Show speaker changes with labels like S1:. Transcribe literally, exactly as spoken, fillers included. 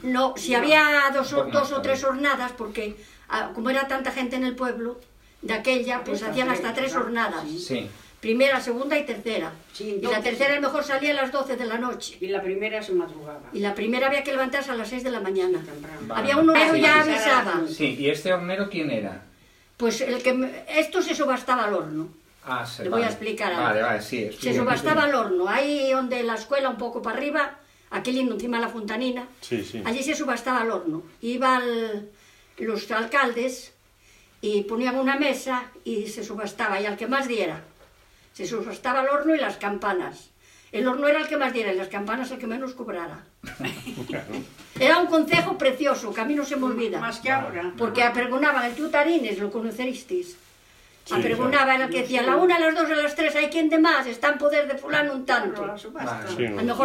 S1: No, si no. había dos, o, dos o tres hornadas, porque como era tanta gente en el pueblo, de aquella, pues hacían hasta tres hornadas.
S2: Sí.
S1: Primera, segunda y tercera.
S3: Sí,
S1: y la tercera a lo mejor salía a las doce de la noche.
S3: Y la primera se madrugaba.
S1: Y la primera había que levantarse a las seis de la mañana.
S2: Vale.
S1: Había un hornero
S2: sí,
S1: ya
S2: sí,
S1: avisaba.
S2: Sí, ¿y este hornero quién era?
S1: Pues el que esto se subastaba al horno.
S2: Ah, sí,
S1: Le
S2: vale.
S1: voy a explicar algo.
S2: Vale, vale, sí.
S1: Se subastaba al horno. Ahí donde la escuela, un poco para arriba, aquí lindo, encima de la fontanina.
S4: Sí, sí.
S1: Allí se subastaba al horno. Iban los alcaldes y ponían una mesa y se subastaba, y al que más diera. Se subastaba el horno y las campanas. El horno era el que más diera y las campanas el que menos cobrara. Era un concejo precioso, que a mí no se me olvida.
S3: Más que ahora.
S1: Porque apregonaban, el tío Tarines, lo conocerísteis.
S4: Sí,
S1: apregonaba, era el que decía, a la una, a las dos, a las tres, hay quien de más, está en poder de fulano un tanto.
S3: Claro, la subasta.
S4: Sí,
S1: A
S4: no.
S1: lo mejor